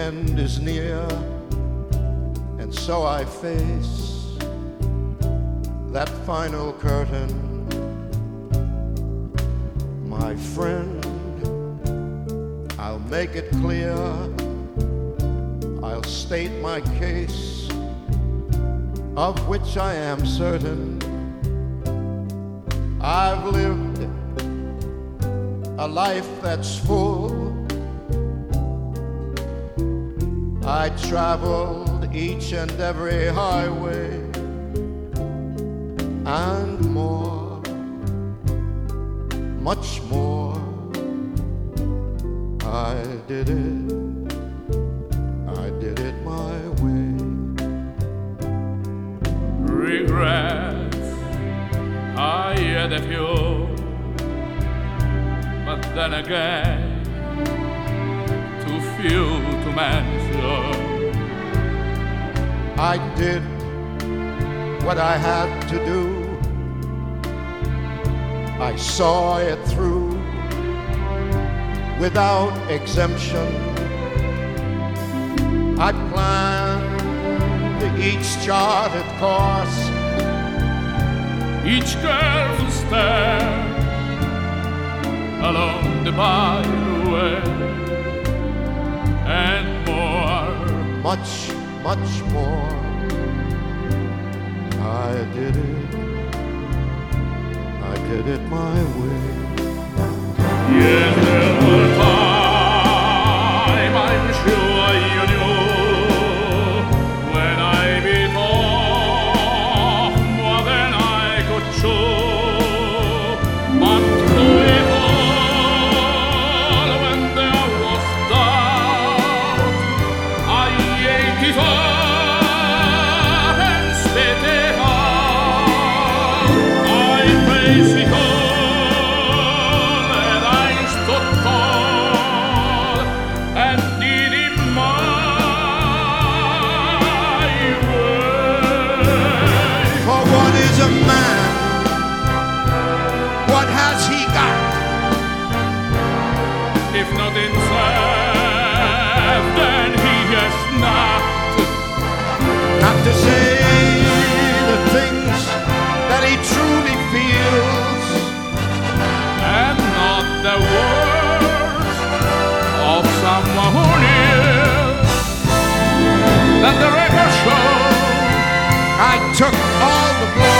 end is near, and so I face that final curtain. My friend, I'll make it clear, I'll state my case, of which I am certain. I've lived a life that's full. I traveled each and every highway and more, much more. I did it my way. Regrets, I had a few, but then again, too few to mention. I did what I had to do. I saw it through without exemption. I planned each charted course, each careful step along the byway, and more, much more. I did it my way. yes, there were times I'm sure you knew when I bit off more than I could chew, but through it all, when there was doubt, I ate it up and spit it out. I faced it all, and I stood tall and did it my way. For what is a man? What has he got? If not in self, then he has not. Not to say the things that he truly feels, And not the words of someone who lives. Let the record show I took all the blows.